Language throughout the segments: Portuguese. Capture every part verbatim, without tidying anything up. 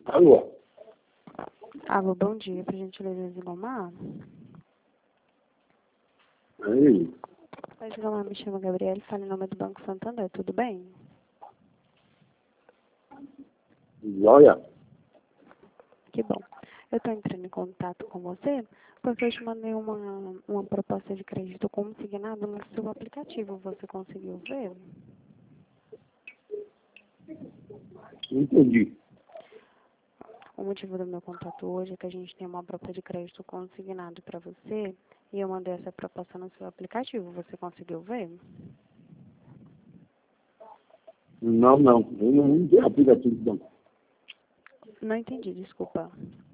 Alô? Alô, bom dia, por gentileza, Zilomar. Aí, Oi, Zilomar, me chamo Gabriele, falo em nome do Banco Santander, tudo bem? olha, Que bom. Eu estou entrando em contato com você porque eu te mandei uma, uma proposta de crédito consignado no seu aplicativo. Você conseguiu ver? não entendi. O motivo do meu contato hoje é que a gente tem uma proposta de crédito consignado para você e eu mandei essa proposta no seu aplicativo. Você conseguiu ver? Não, não, eu não, não tenho aplicativo do banco. Não entendi, desculpa.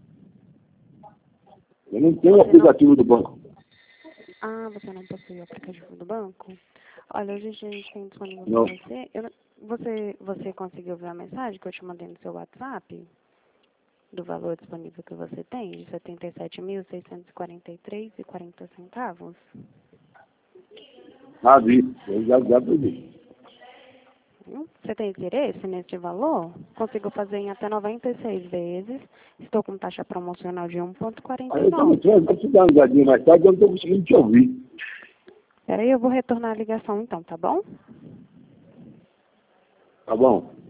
Eu não tenho Você não... aplicativo do banco. Ah, você não possui o aplicativo do banco? Olha, hoje a gente tem disponível Não. para você. Eu não- você. Você conseguiu ver a mensagem que eu te mandei no seu WhatsApp? Do valor disponível que você tem, de setenta e sete mil, seiscentos e quarenta e três reais e quarenta centavos? Ah, vi, eu já, já peguei. Hum? Você tem interesse nesse valor? Consigo fazer em até noventa e seis vezes. Estou com taxa promocional de um vírgula quarenta Aí e eu tô no nove. trânsito, vou te dar uma ligadinha mais tarde, eu não tô conseguindo te ouvir. Peraí, eu vou retornar a ligação então, tá bom? Tá bom?